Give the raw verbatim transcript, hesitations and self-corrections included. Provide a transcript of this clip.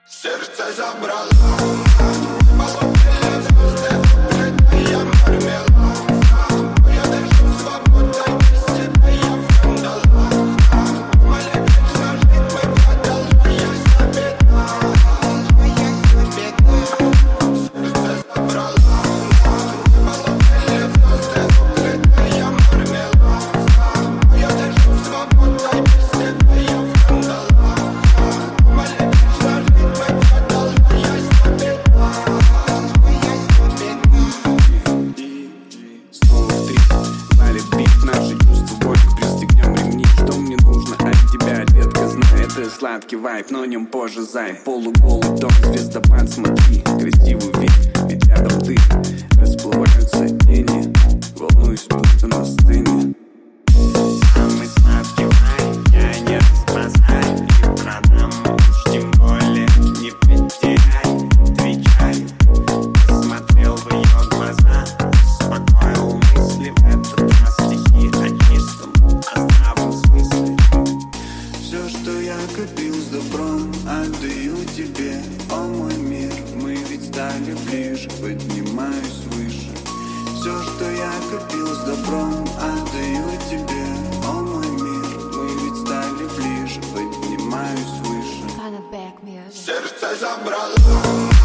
Сердце забрала. Полупели звезды, укрытая мармеладом. Я дышу свободой, без тебя я вандала. Моя вечно жить мы продолжая забеда. Сердце забрала. Полупели звезды, укрытая мармеладом. Я дышу свободой, без тебя я вандала. Моя вечно жить мы продолжая забеда. Снова в три валит бит, наши чувства больше пристегнем ремни. Что мне нужно от тебя, детка, знай. Это сладкий вайб, но нем позже зай. Полуголый дом, звездопад, смотри. Красивый вид, ведь рядом ты. Расплываются тени, волнуюсь, будто на сцене. Самый сладкий вайб, я не распознаю. И продам уж тем более не потеряй. Отвечай, смотрел в ее глаза, успокоил мысли. В этот раз стихи о чистом, о здравом смысле. Все, что я копил с добром, отдаю тебе, о мой мир. Мы ведь стали ближе, поднимаюсь выше. Все, что я копил с добром, отдаю тебе, о мой мир. Мы ведь стали ближе, поднимаюсь выше. Сердце забрала.